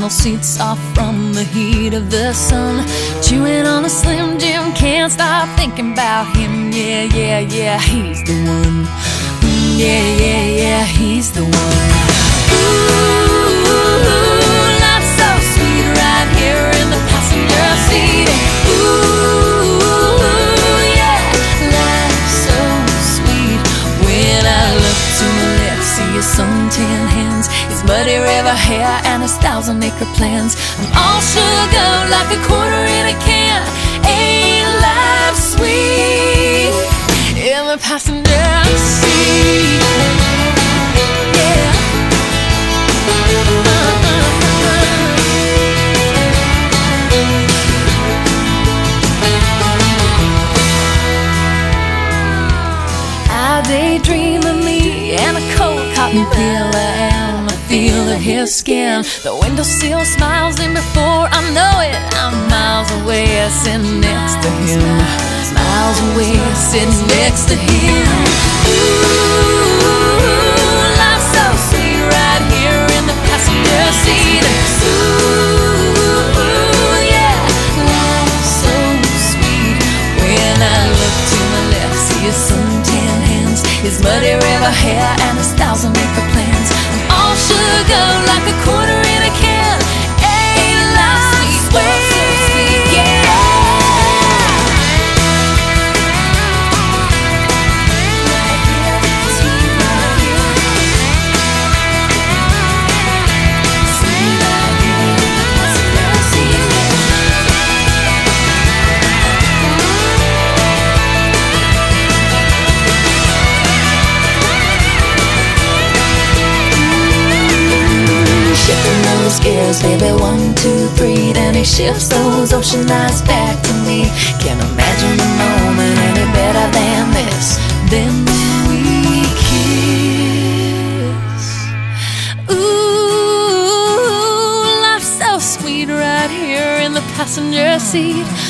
vinyl seats off from the heat of the sun, chewing on a Slim Jim, can't stop thinking about him. Yeah, yeah, yeah, he's the one. Yeah, yeah, yeah, he's the one. Ooh, life's so sweet right here in the passenger seat. Ooh, yeah, life's so sweet. When I look to my left, see his suntan hands, his muddy river hair, and his 1,000-acre plans. I'm all sugar like a quarter in a can. Ain't life sweet in the passenger seat? Yeah. I daydream of me and a cold cotton peeler and the feel of his skin. The windowsill smiles, and before I know it, I'm miles away sitting next to him. Miles away sitting next to him. Ooh, life's so sweet right here in the passenger seat. Ooh, yeah, life's so sweet. When I look to my left, see his suntan hands, his muddy river hair, and his 1,000-acre plans. I'm all sugar like a quarter in a can. Ain't life sweet, yeah. Gears, baby, 1, 2, 3. Then he shifts those ocean eyes back to me. Can't imagine a moment any better than this. Then we kiss. Ooh, life's so sweet right here in the passenger seat.